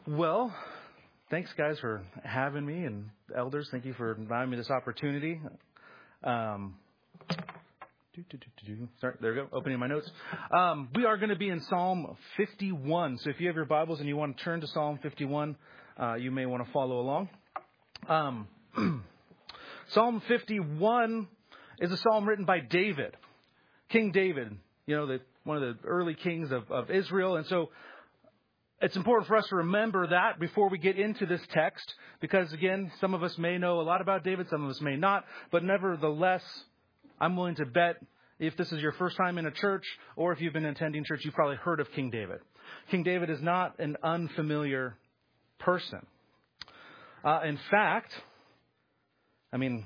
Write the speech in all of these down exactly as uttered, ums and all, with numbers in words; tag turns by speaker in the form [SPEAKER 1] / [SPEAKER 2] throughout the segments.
[SPEAKER 1] Well, thanks, guys, for having me, and elders, thank you for allowing me this opportunity. Um, do, do, do, do, do. Sorry, there we go, opening my notes. Um, we are going to be in Psalm fifty-one, so if you have your Bibles and you want to turn to Psalm fifty-one, uh, you may want to follow along. Um, Psalm fifty-one is a psalm written by David, King David, you know, the, one of the early kings of, of Israel, and so it's important for us to remember that before we get into this text, because, again, some of us may know a lot about David, some of us may not, but nevertheless, I'm willing to bet if this is your first time in a church or if you've been attending church, you've probably heard of King David. King David is not an unfamiliar person. Uh, in fact, I mean,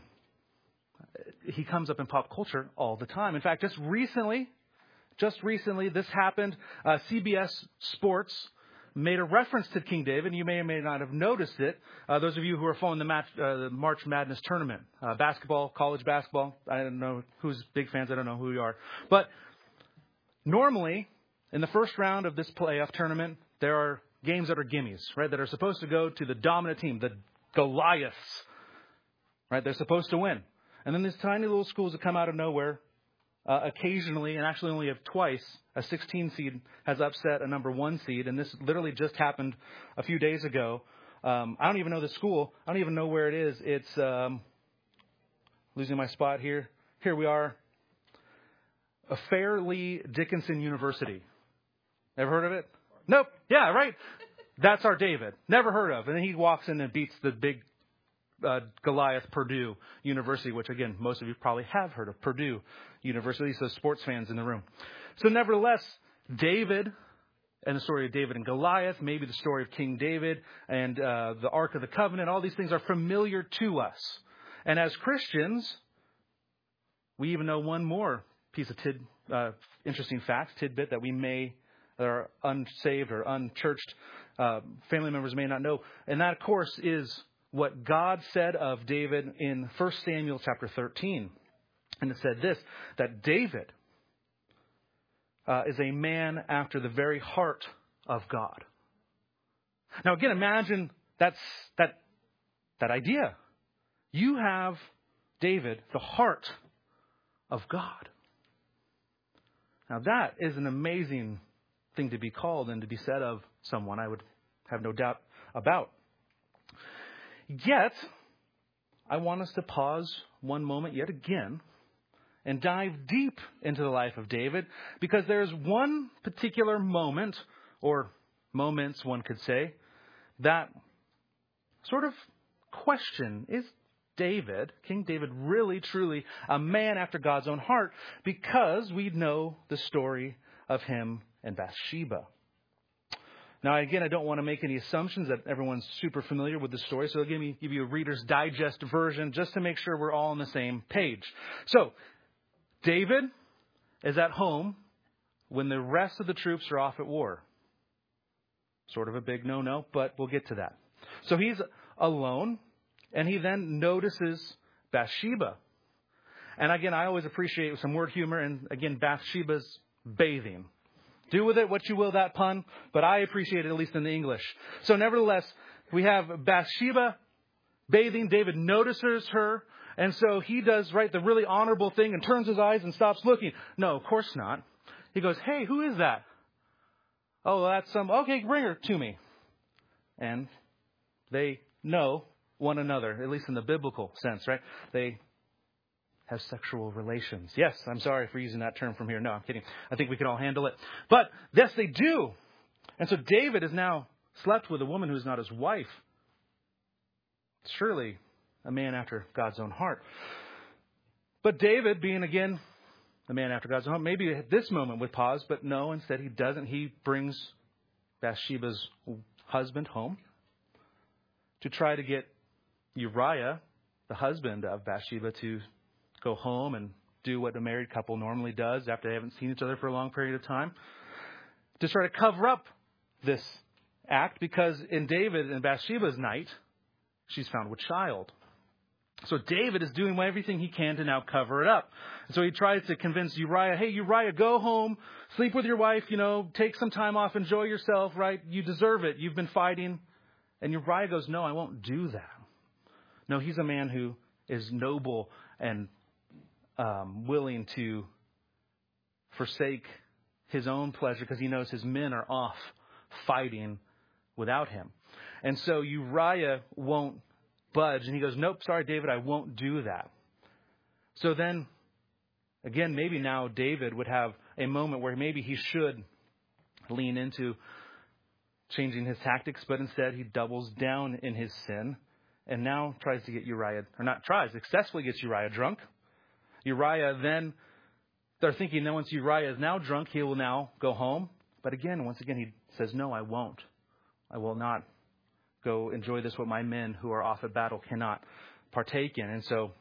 [SPEAKER 1] he comes up in pop culture all the time. In fact, just recently, just recently, this happened. Uh, C B S Sports made a reference to King David. You may or may not have noticed it. Uh, those of you who are following the, match, uh, the March Madness tournament, uh, basketball, college basketball. I don't know who's big fans. I don't know who you are. But normally, in the first round of this playoff tournament, there are games that are gimmies, right? That are supposed to go to the dominant team, the Goliaths, right? They're supposed to win. And then these tiny little schools that come out of nowhere, uh, occasionally, and actually only have twice, a sixteen seed has upset a number one seed. And this literally just happened a few days ago. Um, I don't even know the school. I don't even know where it is. It's um, losing my spot here. Here we are. A Fairleigh Dickinson University. Ever heard of it? Nope. Yeah, right. That's our David. Never heard of. And then he walks in and beats the big Uh, Goliath, Purdue University, which, again, most of you probably have heard of Purdue University, so sports fans in the room. So nevertheless, David and the story of David and Goliath, maybe the story of King David and uh, the Ark of the Covenant, all these things are familiar to us. And as Christians, we even know one more piece of tid, uh, interesting fact, tidbit that we may, that are unsaved or unchurched uh, family members may not know. And that, of course, is what God said of David in First Samuel chapter thirteen. And it said this, that David uh, is a man after the very heart of God. Now, again, imagine that's that that idea. You have David, the heart of God. Now, that is an amazing thing to be called and to be said of someone, I would have no doubt about. Yet, I want us to pause one moment yet again and dive deep into the life of David, because there's one particular moment, or moments one could say, that sort of question, is David, King David, really truly a man after God's own heart? Because we know the story of him and Bathsheba. Now, again, I don't want to make any assumptions that everyone's super familiar with the story, so I'll give, me, give you a Reader's Digest version just to make sure we're all on the same page. So, David is at home when the rest of the troops are off at war. Sort of a big no-no, but we'll get to that. So he's alone, and he then notices Bathsheba. And again, I always appreciate some word humor, and again, Bathsheba's bathing. Do with it what you will, that pun, but I appreciate it, at least in the English. So nevertheless, we have Bathsheba bathing. David notices her, and so he does, right, the really honorable thing and turns his eyes and stops looking. No, of course not. He goes, hey, who is that? Oh, that's some, okay, bring her to me. And they know one another, at least in the biblical sense, right? They have sexual relations. Yes, I'm sorry for using that term from here. No, I'm kidding. I think we can all handle it. But yes, they do. And so David has now slept with a woman who's not his wife. Surely a man after God's own heart. But David, being again a man after God's own heart, maybe at this moment would pause, but no, instead he doesn't. He brings Bathsheba's husband home to try to get Uriah, the husband of Bathsheba, to go home and do what a married couple normally does after they haven't seen each other for a long period of time, to try to cover up this act, because in David and Bathsheba's night, she's found with child. So David is doing everything he can to now cover it up. So he tries to convince Uriah, hey, Uriah, go home, sleep with your wife, you know, take some time off, enjoy yourself, right? You deserve it. You've been fighting And Uriah goes, no, I won't do that. No, he's a man who is noble and um, willing to forsake his own pleasure because he knows his men are off fighting without him. And so Uriah won't budge. And he goes, nope, sorry, David, I won't do that. So then, again, maybe now David would have a moment where maybe he should lean into changing his tactics, but instead he doubles down in his sin and now tries to get Uriah, or not tries, successfully gets Uriah drunk. Uriah then, they're thinking that once Uriah is now drunk, he will now go home. But again, once again, he says, no, I won't. I will not go enjoy this what my men who are off at battle cannot partake in. And so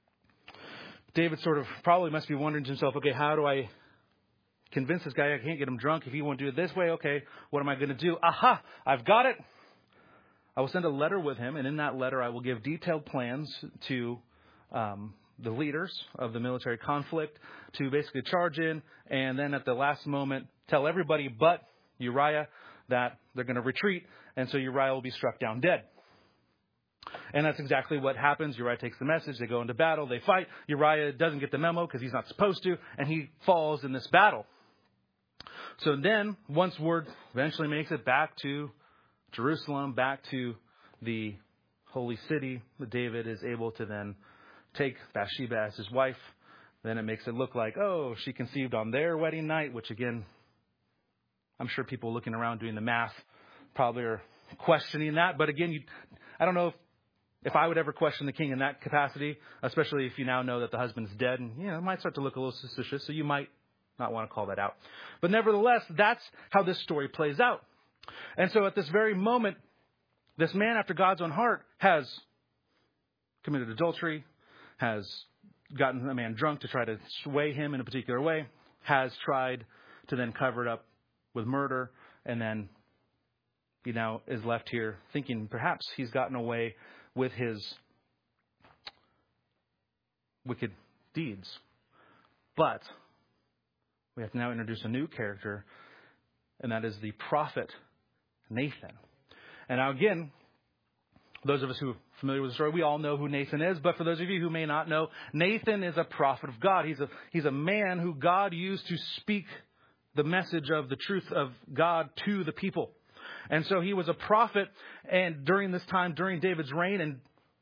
[SPEAKER 1] David sort of probably must be wondering to himself, okay, how do I convince this guy I can't get him drunk? If he won't do it this way, okay, what am I going to do? Aha, I've got it. I will send a letter with him, and in that letter I will give detailed plans to um, the leaders of the military conflict to basically charge in, and then at the last moment tell everybody but Uriah that they're going to retreat, and so Uriah will be struck down dead. And that's exactly what happens. Uriah takes the message. They go into battle. They fight. Uriah doesn't get the memo because he's not supposed to, and he falls in this battle. So then, once word eventually makes it back to Jerusalem, back to the holy city, David is able to then take Bathsheba as his wife. Then it makes it look like, oh, she conceived on their wedding night, which again, I'm sure people looking around doing the math probably are questioning that. But again, you, I don't know if, if I would ever question the king in that capacity, especially if you now know that the husband's dead. And, you know, it might start to look a little suspicious. So you might not want to call that out. But nevertheless, that's how this story plays out. And so at this very moment, this man after God's own heart has committed adultery, has gotten a man drunk to try to sway him in a particular way, has tried to then cover it up with murder, and then he now is left here thinking perhaps he's gotten away with his wicked deeds. But we have to now introduce a new character, and that is the prophet Nathan. And now again, those of us who are familiar with the story, we all know who Nathan is. But for those of you who may not know, Nathan is a prophet of God. He's a, he's a man who God used to speak the message of the truth of God to the people. And so he was a prophet, and during this time, during David's reign, and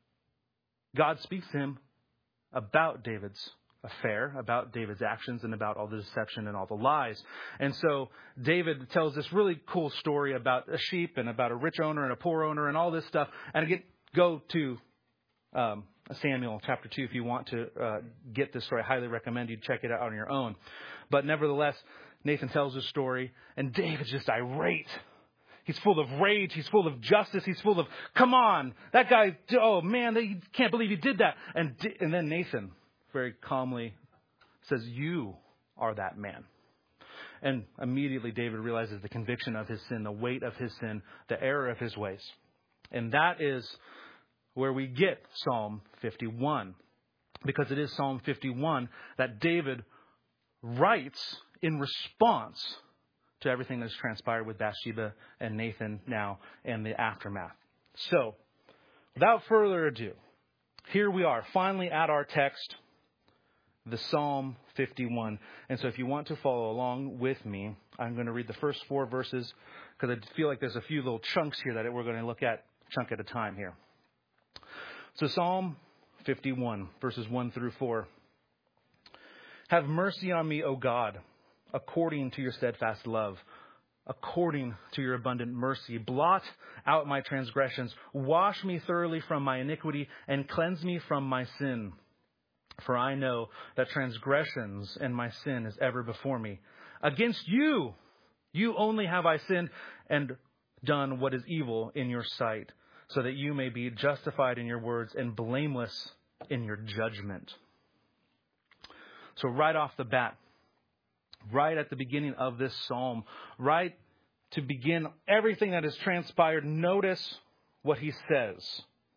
[SPEAKER 1] God speaks to him about David's affair, about David's actions, and about all the deception and all the lies. And so David tells this really cool story about a sheep and about a rich owner and a poor owner and all this stuff. And again, go to um, Samuel chapter two if you want to uh, get this story. I highly recommend you check it out on your own. But nevertheless, Nathan tells this story, and David's just irate. He's full of rage. He's full of justice. He's full of, come on, that guy, oh man, they can't believe he did that. And and then Nathan very calmly says, you are that man. And immediately David realizes the conviction of his sin, the weight of his sin, the error of his ways. And that is where we get Psalm fifty-one. Because it is Psalm fifty-one that David writes in response to everything that's transpired with Bathsheba and Nathan now and the aftermath. So, without further ado, here we are, finally at our text, the Psalm fifty-one. And so if you want to follow along with me, I'm going to read the first four verses because I feel like there's a few little chunks here that we're going to look at, chunk at a time here. So Psalm fifty-one, verses one through four. Have mercy on me, O God, according to your steadfast love, according to your abundant mercy. Blot out my transgressions. Wash me thoroughly from my iniquity and cleanse me from my sin. For I know that transgressions and my sin is ever before me. Against you, you only have I sinned and done what is evil in your sight, so that you may be justified in your words and blameless in your judgment. So right off the bat, right at the beginning of this psalm, right to begin everything that has transpired, notice what he says.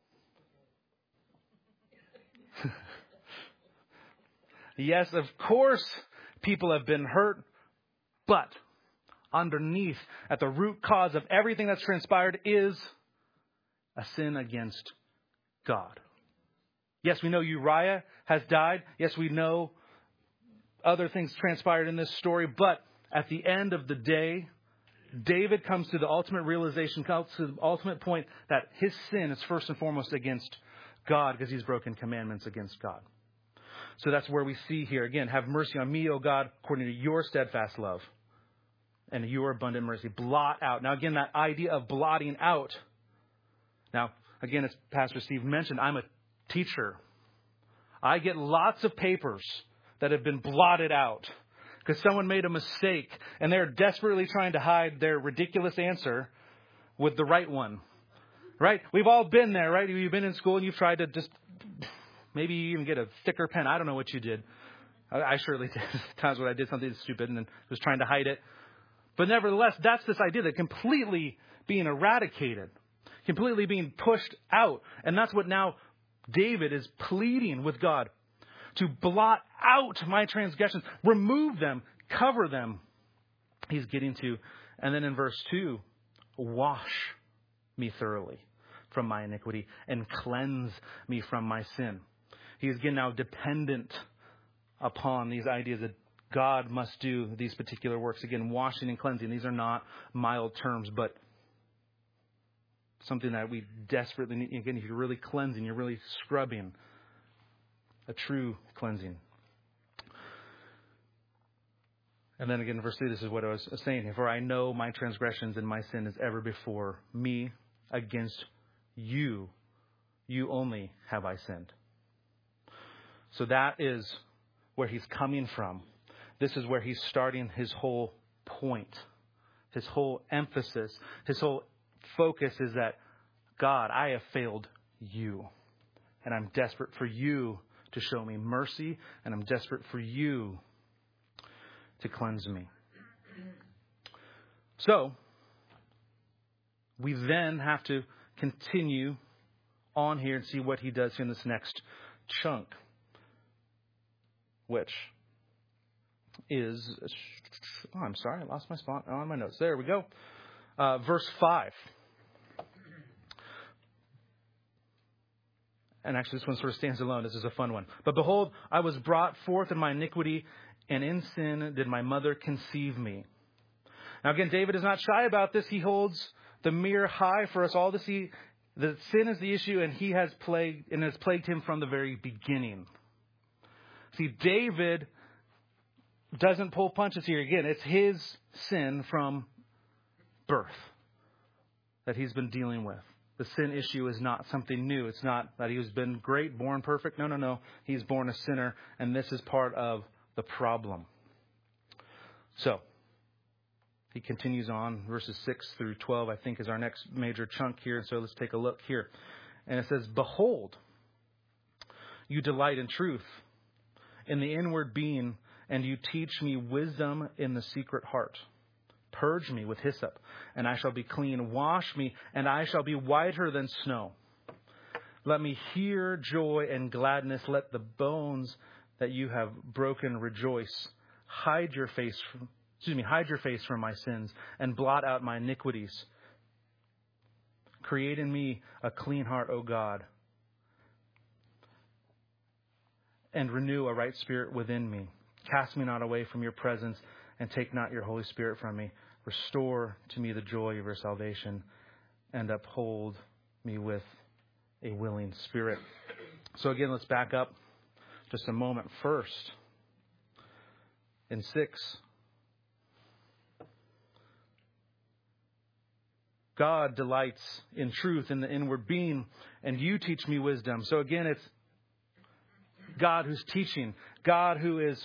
[SPEAKER 1] Yes, of course, people have been hurt, but underneath, at the root cause of everything that's transpired is a sin against God. Yes, we know Uriah has died. Yes, we know other things transpired in this story. But at the end of the day, David comes to the ultimate realization, comes to the ultimate point that his sin is first and foremost against God because he's broken commandments against God. So that's where we see here, again, have mercy on me, O God, according to your steadfast love and your abundant mercy. Blot out. Now, again, that idea of blotting out. Now, again, as Pastor Steve mentioned, I'm a teacher. I get lots of papers that have been blotted out because someone made a mistake and they're desperately trying to hide their ridiculous answer with the right one. Right? We've all been there, right? You've been in school and you've tried to just maybe even get a thicker pen. I don't know what you did. I, I surely did. Times when I did something stupid and then was trying to hide it. But nevertheless, that's this idea that completely being eradicated, completely being pushed out. And that's what now David is pleading with God to blot out my transgressions, remove them, cover them. He's getting to. And then in verse two, wash me thoroughly from my iniquity and cleanse me from my sin. He is again now dependent upon these ideas that God must do these particular works. Again, washing and cleansing. These are not mild terms, but something that we desperately need. Again, if you're really cleansing, you're really scrubbing. A true cleansing. And then again, in verse three, this is what I was saying here. For I know my transgressions and my sin is ever before me. Against you, you only have I sinned. So that is where he's coming from. This is where he's starting his whole point. His whole emphasis, his whole focus is that, God, I have failed you. And I'm desperate for you to show me mercy. And I'm desperate for you to cleanse me. So, we then have to continue on here and see what he does in this next chunk. Which is, oh, I'm sorry, I lost my spot on my notes. There we go. Uh, verse five. And actually, this one sort of stands alone. This is a fun one. But behold, I was brought forth in my iniquity, and in sin did my mother conceive me. Now again, David is not shy about this. He holds the mirror high for us all to see that sin is the issue, and he has plagued and has plagued him from the very beginning. See, David doesn't pull punches here. Again, it's his sin from birth that he's been dealing with. The sin issue is not something new. It's not that he has been great, born perfect. No, no, no. He's born a sinner, and this is part of the problem. So, he continues on, verses six through twelve, I think, is our next major chunk here. So let's take a look here. And it says, behold, you delight in truth, in the inward being, and you teach me wisdom in the secret heart. Purge me with hyssop, and I shall be clean. Wash me, and I shall be whiter than snow. Let me hear joy and gladness. Let the bones that you have broken rejoice. Hide your face from, excuse me, hide your face from my sins, and blot out my iniquities. Create in me a clean heart, O God, and renew a right spirit within me. Cast me not away from your presence, and take not your Holy Spirit from me. Restore to me the joy of your salvation, and uphold me with a willing spirit. So again, let's back up just a moment first. In six, God delights in truth, in the inward being, and you teach me wisdom. So again, it's God who's teaching. God who is...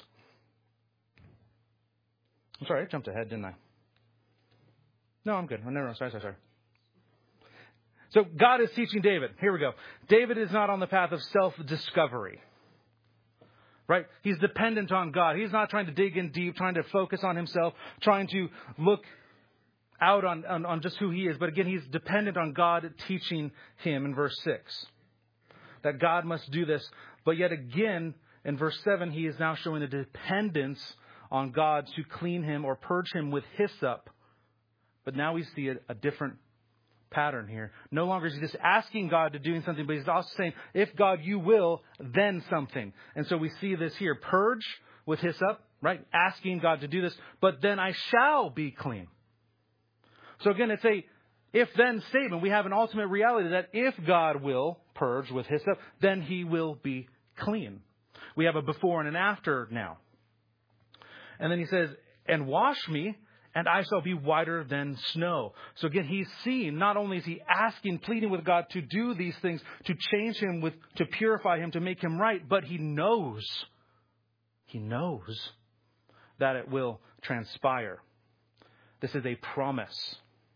[SPEAKER 1] I'm sorry, I jumped ahead, didn't I? No, I'm good. Oh, no, no, sorry, sorry, sorry. So God is teaching David. Here we go. David is not on the path of self-discovery. Right? He's dependent on God. He's not trying to dig in deep, trying to focus on himself, trying to look out on, on, on just who he is. But again, he's dependent on God teaching him in verse six. That God must do this. But yet again, in verse seven, he is now showing a dependence on God to clean him or purge him with hyssop. But now we see a, a different pattern here. No longer is he just asking God to do something, but he's also saying, if God, you will, then something. And so we see this here. Purge with hyssop, right? Asking God to do this, but then I shall be clean. So again, it's a if-then statement. We have an ultimate reality that if God will purge with hyssop, then he will be clean. We have a before and an after now. And then he says, and wash me, and I shall be whiter than snow. So again, he's seeing, not only is he asking, pleading with God to do these things, to change him, with, to purify him, to make him right, but he knows, he knows that it will transpire. This is a promise.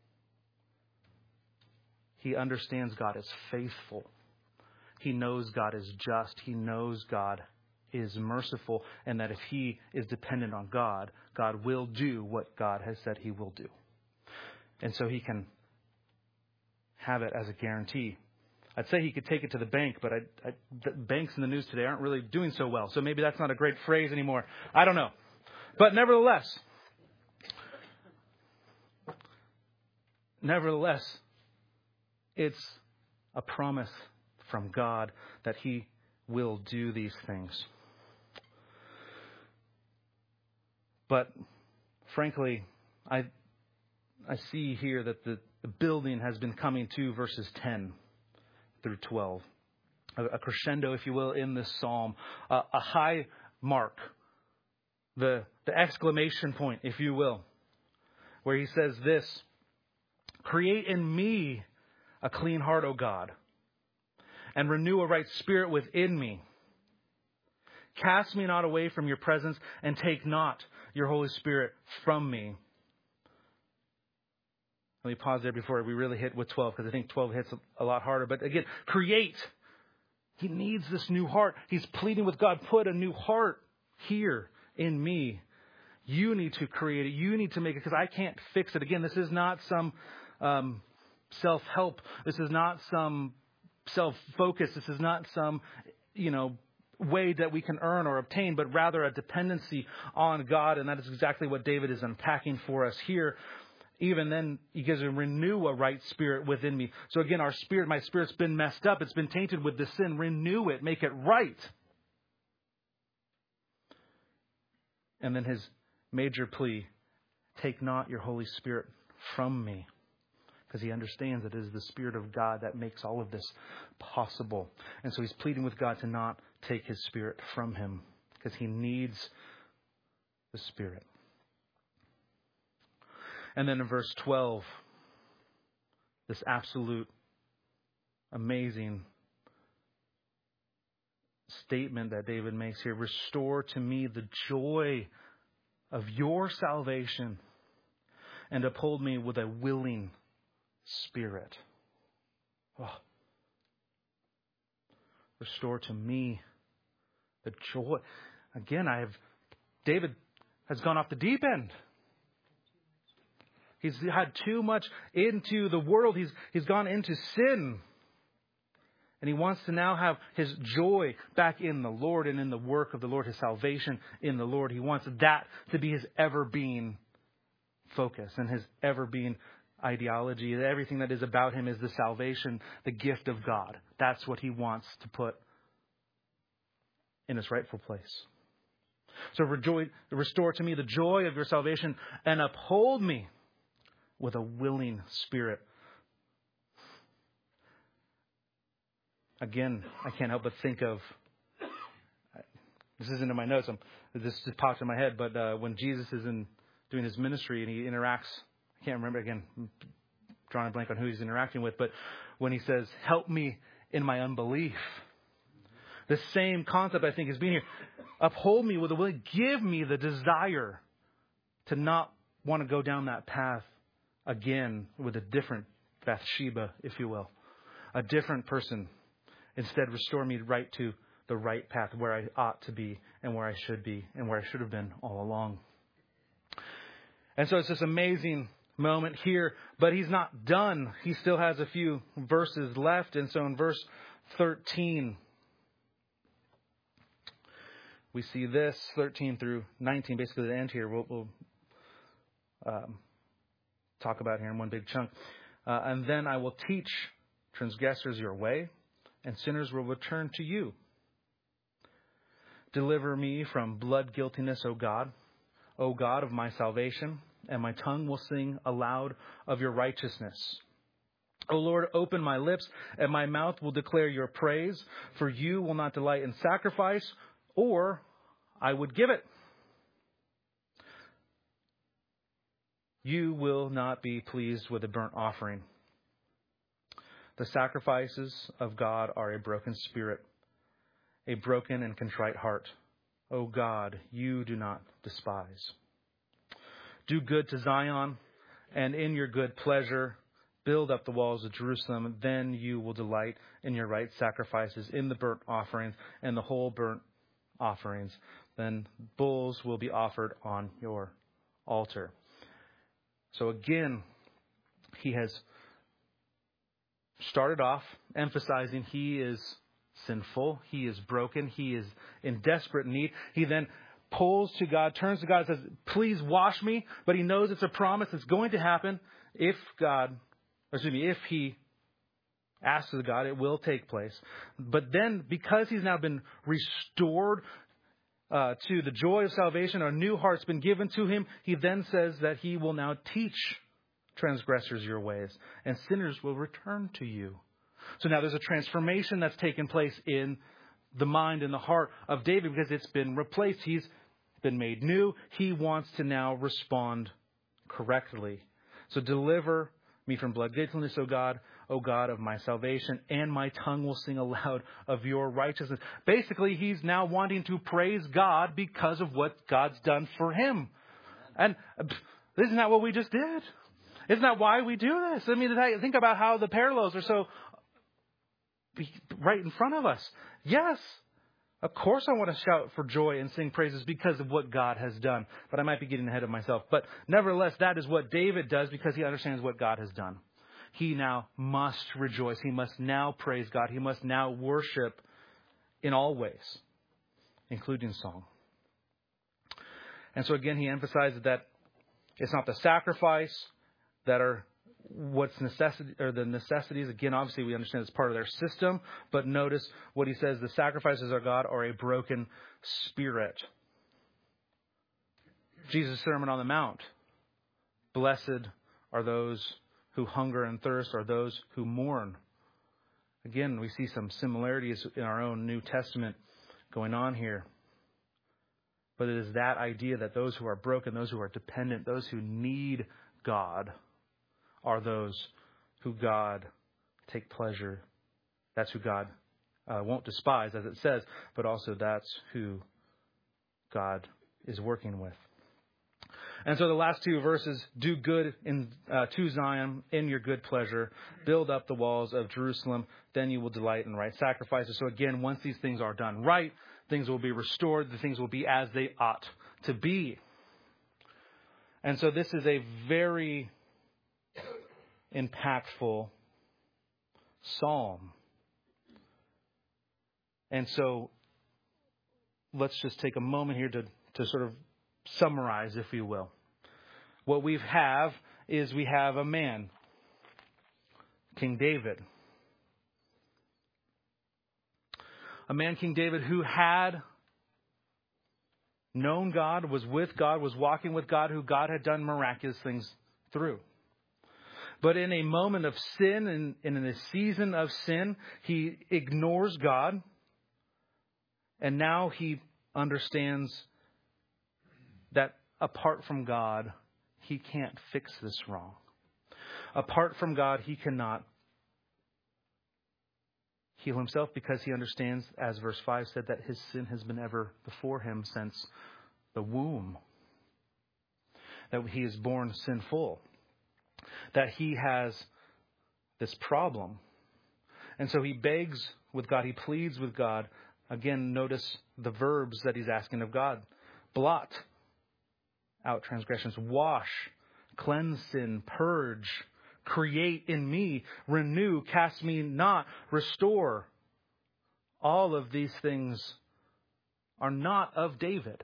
[SPEAKER 1] He understands God is faithful. He knows God is just. He knows God is merciful, and that if he is dependent on God, God will do what God has said he will do. And so he can have it as a guarantee. I'd say he could take it to the bank, but I, I, the banks in the news today aren't really doing so well. So maybe that's not a great phrase anymore. I don't know. But nevertheless, nevertheless, it's a promise from God that he will do these things. But frankly, I I see here that the, the building has been coming to verses ten through twelve. A, a crescendo, if you will, in this psalm. Uh, a high mark. The, the exclamation point, if you will. Where he says this, create in me a clean heart, O God, and renew a right spirit within me. Cast me not away from your presence, and take not your Holy Spirit from me. Let me pause there before we really hit with twelve, because I think twelve hits a lot harder. But again, create. He needs this new heart. He's pleading with God, put a new heart here in me. You need to create it. You need to make it, because I can't fix it. Again, this is not some um, self-help. This is not some self-focus. This is not some, you know, way that we can earn or obtain, but rather a dependency on God. And that is exactly what David is unpacking for us here. Even then, he gives a renew a right spirit within me. So again, our spirit, my spirit's been messed up. It's been tainted with the sin. Renew it. Make it right. And then his major plea, take not your Holy Spirit from me. Because he understands that it is the Spirit of God that makes all of this possible. And so he's pleading with God to not take his Spirit from him, because he needs the Spirit. And then in verse twelve, this absolute amazing statement that David makes here. Restore to me the joy of your salvation, and uphold me with a willing spirit. Oh. Restore to me the joy. Again, I have David has gone off the deep end. He's had too much into the world. He's he's gone into sin. And he wants to now have his joy back in the Lord and in the work of the Lord, his salvation in the Lord. He wants that to be his ever-being focus and his ever-being ideology. Everything that is about him is the salvation, the gift of God. That's what he wants to put in its rightful place. So rejoice, restore to me the joy of your salvation, and uphold me with a willing spirit. Again, I can't help but think of, this isn't in my notes, I'm, this just popped in my head, but uh, when Jesus is in doing his ministry and he interacts, I can't remember, again, I'm drawing a blank on who he's interacting with, but when he says, help me in my unbelief. The same concept, I think, is being here. Uphold me with a will. Give me the desire to not want to go down that path again with a different Bathsheba, if you will. A different person. Instead, restore me right to the right path where I ought to be and where I should be and where I should have been all along. And so it's this amazing moment here, but he's not done. He still has a few verses left. And so in verse thirteen, we see this, thirteen through nineteen, basically the end here. We'll, we'll um, talk about here in one big chunk. Uh, and then I will teach transgressors your way, and sinners will return to you. Deliver me from blood guiltiness, O God, O God of my salvation, and my tongue will sing aloud of your righteousness. O Lord, open my lips, and my mouth will declare your praise, for you will not delight in sacrifice, or I would give it. You will not be pleased with a burnt offering. The sacrifices of God are a broken spirit, a broken and contrite heart. O God, you do not despise. Do good to Zion, and in your good pleasure, build up the walls of Jerusalem. Then you will delight in your right sacrifices, in the burnt offerings and the whole burnt offerings. Then bulls will be offered on your altar. So again, he has started off emphasizing he is sinful, he is broken, he is in desperate need. He then pulls to God, turns to God and says, please wash me. But he knows it's a promise that's going to happen if God, excuse me, if he asks of God, it will take place. But then because he's now been restored Uh, to the joy of salvation, a new heart's been given to him. He then says that he will now teach transgressors your ways, and sinners will return to you. So now there's a transformation that's taken place in the mind and the heart of David because it's been replaced. He's been made new. He wants to now respond correctly. So deliver me from blood guiltiness, O God, O God of my salvation, and my tongue will sing aloud of your righteousness. Basically, he's now wanting to praise God because of what God's done for him. And isn't that what we just did? Isn't that why we do this? I mean, think about how the parallels are so right in front of us. Yes, of course I want to shout for joy and sing praises because of what God has done. But I might be getting ahead of myself. But nevertheless, that is what David does because he understands what God has done. He now must rejoice. He must now praise God. He must now worship in all ways, including song. And so again, he emphasizes that it's not the sacrifice that are what's necessity or the necessities. Again, obviously we understand it's part of their system, but notice what he says: the sacrifices of God are a broken spirit. Jesus' Sermon on the Mount. Blessed are those who hunger and thirst, are those who mourn. Again, we see some similarities in our own New Testament going on here. But it is that idea that those who are broken, those who are dependent, those who need God are those who God take pleasure. That's who God uh, won't despise, as it says, but also that's who God is working with. And so the last two verses, do good in uh, to Zion in your good pleasure, build up the walls of Jerusalem, then you will delight in right sacrifices. So again, once these things are done right, things will be restored, the things will be as they ought to be. And so this is a very impactful psalm. And so let's just take a moment here to, to sort of summarize, if you will. What we have is we have a man, King David. A man, King David, who had known God, was with God, was walking with God, who God had done miraculous things through. But in a moment of sin and, and in a season of sin, he ignores God. And now he understands that apart from God, he can't fix this wrong. Apart from God, he cannot heal himself because he understands, as verse five said, that his sin has been ever before him since the womb. That he is born sinful. That he has this problem. And so he begs with God, he pleads with God. Again, notice the verbs that he's asking of God. Blot out transgressions, wash, cleanse sin, purge, create in me, renew, cast me not, restore. All of these things are not of David.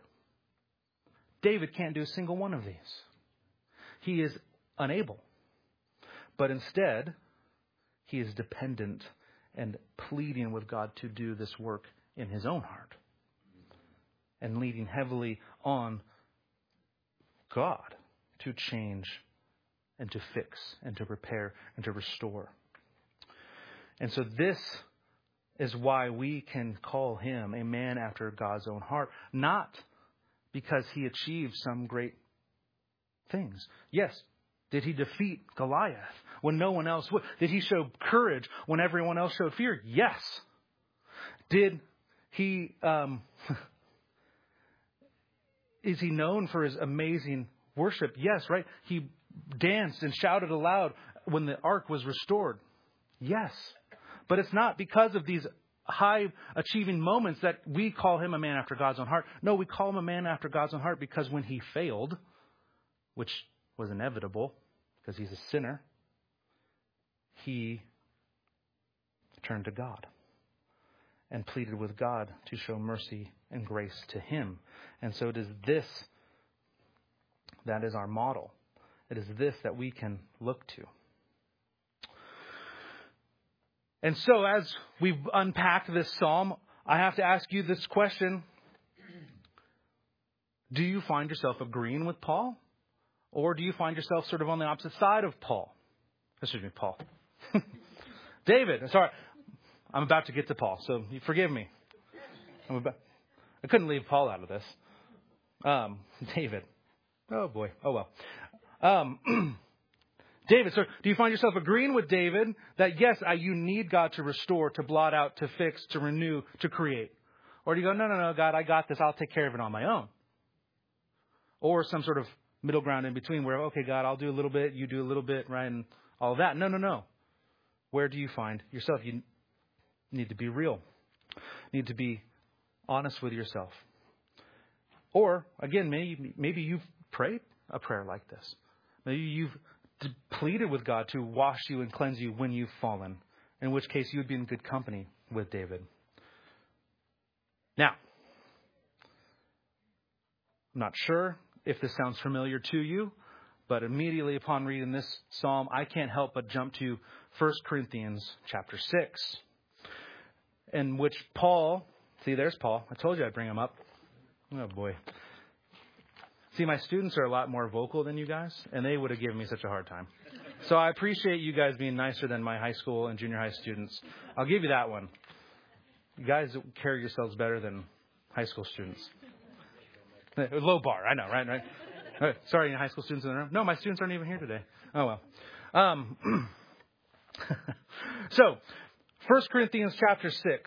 [SPEAKER 1] David can't do a single one of these. He is unable. But instead, he is dependent and pleading with God to do this work in his own heart. And leaning heavily on God to change and to fix and to repair and to restore. And so this is why we can call him a man after God's own heart. Not because he achieved some great things. Yes, did he defeat Goliath when no one else would? Did he show courage when everyone else showed fear? Yes. Did he... Um, is he known for his amazing worship? Yes, right? He danced and shouted aloud when the ark was restored. Yes. But it's not because of these high achieving moments that we call him a man after God's own heart. No, we call him a man after God's own heart because when he failed, which was inevitable because he's a sinner, he turned to God and pleaded with God to show mercy and grace to him. And so it is this that is our model. It is this that we can look to. And so as we've unpacked this psalm, I have to ask you this question. Do you find yourself agreeing with Paul? Or do you find yourself sort of on the opposite side of Paul? Excuse me, Paul. David, sorry. I'm about to get to Paul, so you forgive me. I'm about, I couldn't leave Paul out of this. Um, David. Oh, boy. Oh, well. Um, David, so do you find yourself agreeing with David that, yes, I, you need God to restore, to blot out, to fix, to renew, to create? Or do you go, no, no, no, God, I got this. I'll take care of it on my own. Or some sort of middle ground in between where, okay, God, I'll do a little bit, you do a little bit, right, and all that. No, no, no. Where do you find yourself? You need to be real. You need to be honest with yourself. Or, again, maybe, maybe you've prayed a prayer like this. Maybe you've pleaded with God to wash you and cleanse you when you've fallen, in which case you would be in good company with David. Now, I'm not sure if this sounds familiar to you, but immediately upon reading this psalm, I can't help but jump to First Corinthians chapter six, in which Paul, see, there's Paul. I told you I'd bring him up. Oh, boy. See, my students are a lot more vocal than you guys, and they would have given me such a hard time. So I appreciate you guys being nicer than my high school and junior high students. I'll give you that one. You guys carry yourselves better than high school students. Low bar, I know, right? Right. right. Sorry, any high school students in the room? No, my students aren't even here today. Oh, well. Um, so, First Corinthians chapter six,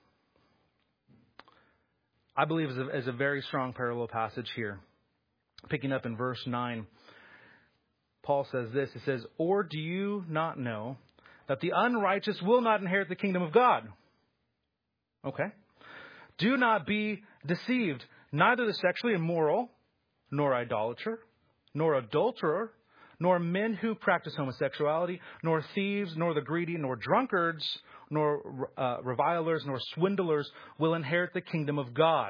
[SPEAKER 1] I believe is a, is a very strong parallel passage here. Picking up in verse nine, Paul says this. He says, or do you not know that the unrighteous will not inherit the kingdom of God? Okay. Do not be deceived. Neither the sexually immoral, nor idolater, nor adulterer, nor men who practice homosexuality, nor thieves, nor the greedy, nor drunkards, nor uh, revilers, nor swindlers will inherit the kingdom of God.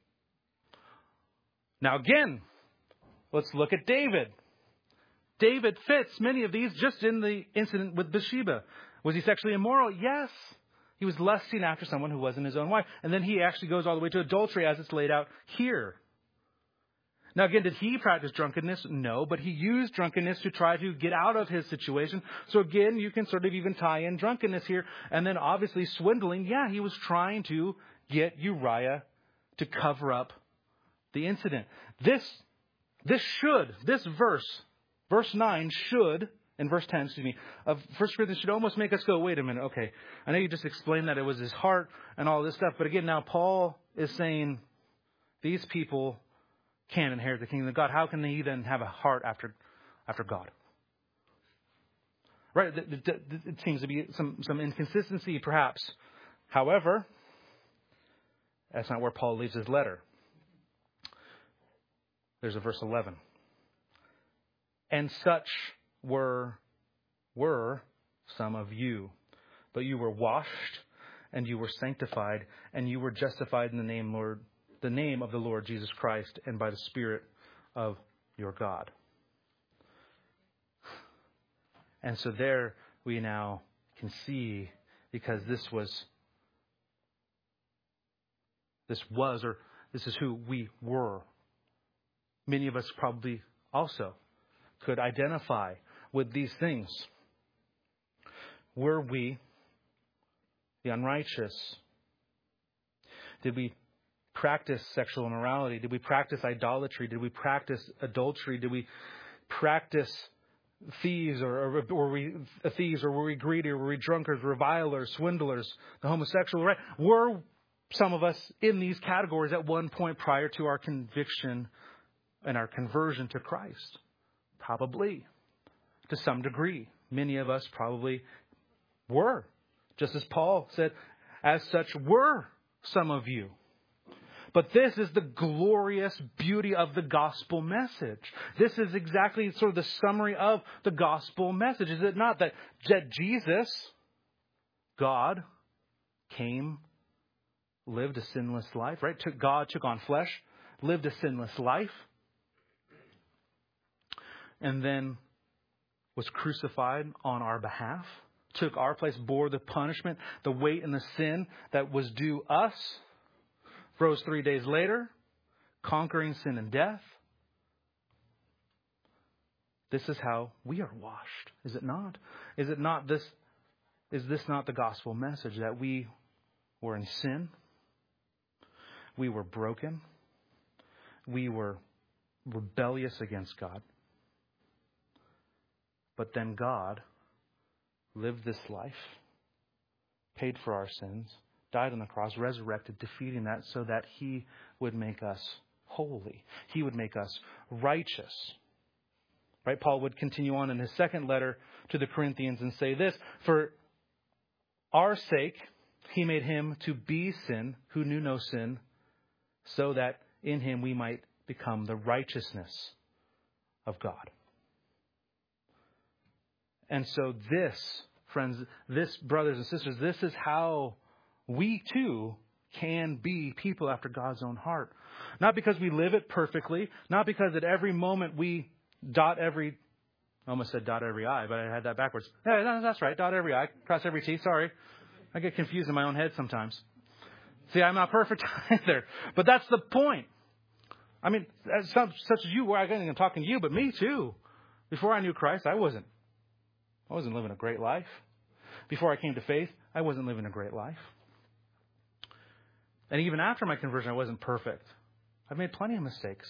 [SPEAKER 1] Now again, let's look at David. David fits many of these just in the incident with Bathsheba. Was he sexually immoral? Yes. He was lusting after someone who wasn't his own wife. And then he actually goes all the way to adultery as it's laid out here. Now again, did he practice drunkenness? No, but he used drunkenness to try to get out of his situation. So again, you can sort of even tie in drunkenness here. And then obviously swindling. Yeah, he was trying to get Uriah to cover up the incident. This, this should, this verse, verse nine should, and verse ten, excuse me, of First Corinthians should almost make us go, wait a minute, okay. I know you just explained that it was his heart and all this stuff. But again, now Paul is saying these people can't inherit the kingdom of God. How can they then have a heart after after God? Right? It seems to be some, some inconsistency, perhaps. However, that's not where Paul leaves his letter. There's a verse eleven. And such were were some of you, but you were washed and you were sanctified and you were justified in the name Lord the name of the Lord Jesus Christ and by the Spirit of your God. And so there we now can see, because this was, this was, or this is who we were. Many of us probably also could identify with these things. Were we the unrighteous? Did we practice sexual immorality? Did we practice idolatry? Did we practice adultery? Did we practice thieves, or, or, or were we thieves, or were we greedy, or were we drunkards, revilers, swindlers, the homosexual? Right? Were some of us in these categories at one point prior to our conviction and our conversion to Christ? Probably, to some degree. Many of us probably were. Just as Paul said, as such were some of you. But this is the glorious beauty of the gospel message. This is exactly sort of the summary of the gospel message. Is it not that, that Jesus, God, came, lived a sinless life, right? Took, God took on flesh, lived a sinless life, and then was crucified on our behalf, took our place, bore the punishment, the weight and the sin that was due us, rose three days later, conquering sin and death. This is how we are washed, is it not? Is it not this? Is this not the gospel message, that we were in sin? We were broken. We were rebellious against God. But then God lived this life, paid for our sins, died on the cross, resurrected, defeating that so that He would make us holy. He would make us righteous. Right? Paul would continue on in his second letter to the Corinthians and say this: for our sake, He made Him to be sin who knew no sin, so that in Him we might become the righteousness of God. And so this, friends, this, brothers and sisters, this is how we too can be people after God's own heart. Not because we live it perfectly, not because at every moment we dot every, I almost said dot every I, but I had that backwards. Yeah, that's right, dot every I, cross every T, sorry. I get confused in my own head sometimes. See, I'm not perfect either, but that's the point. I mean, as some, such as you were, I'm talking to you, but me too. Before I knew Christ, I wasn't. I wasn't living a great life. Before I came to faith, I wasn't living a great life. And even after my conversion, I wasn't perfect. I've made plenty of mistakes.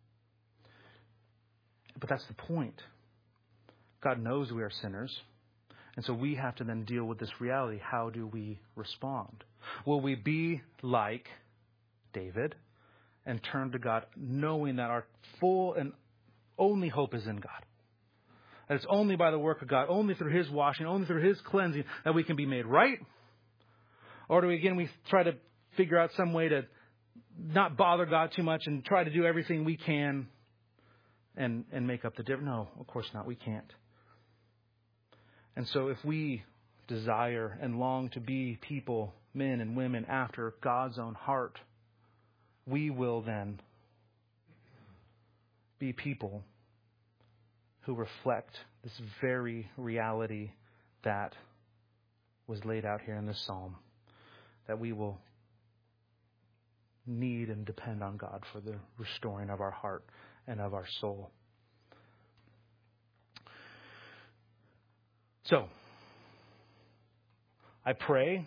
[SPEAKER 1] But that's the point. God knows we are sinners. And so we have to then deal with this reality. How do we respond? Will we be like David and turn to God knowing that our full and only hope is in God? That it's only by the work of God, only through His washing, only through His cleansing that we can be made right? Or do we, again, we try to figure out some way to not bother God too much and try to do everything we can and, and make up the difference? No, of course not. We can't. And so if we desire and long to be people, men and women, after God's own heart, we will then be people who reflect this very reality that was laid out here in this psalm, that we will need and depend on God for the restoring of our heart and of our soul. So, I pray,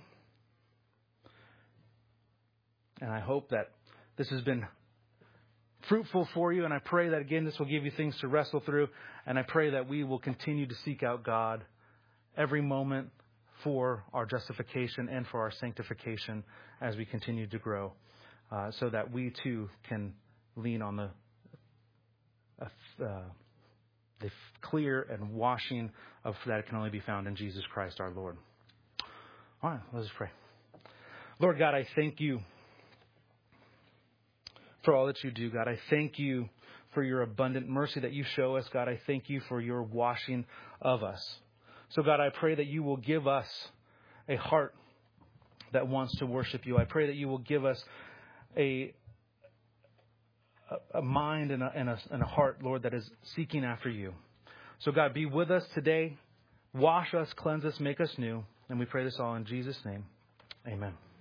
[SPEAKER 1] and I hope that this has been fruitful for you, and I pray that, again, this will give you things to wrestle through, and I pray that we will continue to seek out God every moment for our justification and for our sanctification as we continue to grow, uh, so that we too can lean on the uh, the clear and washing of that can only be found in Jesus Christ our Lord. All right, let's pray. Lord God, I thank you for all that you do, God. I thank you for your abundant mercy that you show us, God. I thank you for your washing of us. So, God, I pray that you will give us a heart that wants to worship you. I pray that you will give us a a mind and a, and a, and a heart, Lord, that is seeking after you. So, God, be with us today. wash us, cleanse us, make us new. And we pray this all in Jesus' name. Amen.